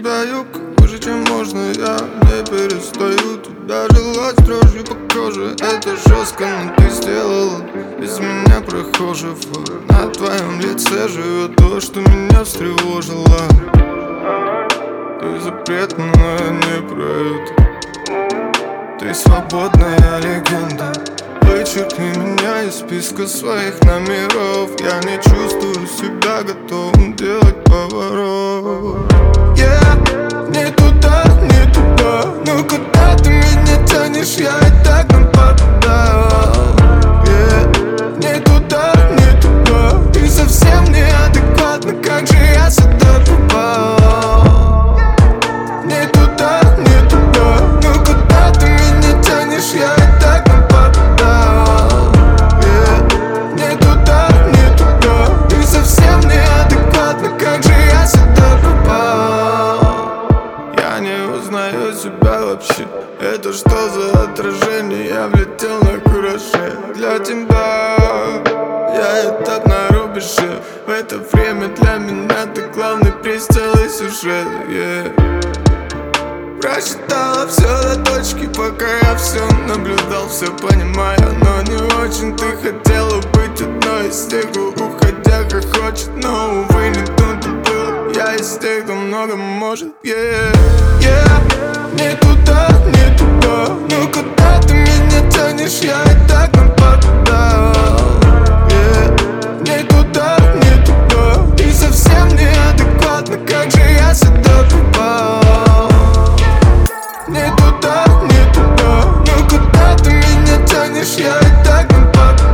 тебя юбка выше, чем можно. Я не перестаю тебя желать дрожью по коже. Это жестко, но ты сделала из меня прохожего. На твоем лице живет то, что меня встревожило. Ты запретная, но я не про это. Ты свободная легенда. Вычеркни меня из списка своих номеров. Я не чувствую себя готовым делать поворот. Не туда, не туда. Ну куда ты меня тянешь, я и так нападал. Не туда, не туда. Ты совсем неадекватна, как же я сюда попал. Не туда, не туда. Ну куда ты меня тянешь, я и так нападал. Не туда, не туда. Ты совсем неадекватна, как же я сюда попал. Я не узнаю себя вообще. Это что за отражение? Я влетел на кураже для тебя. Я этап на рубеже. В это время для меня ты главный приз, целый сюжет. Просчитала все до точки, пока я все наблюдал, все понимаю, но не очень. Ты хотела быть одной из тех, кто уходя как хочет, но увы, не тут было. Я из тех, кто много может. Не туда, не туда. Ну куда ты меня тянешь, я и так нападал. Не туда, не туда. Ты совсем неадекватна, как же я сюда попал. Не туда, не туда. Ну куда ты меня тянешь, я и так нападал.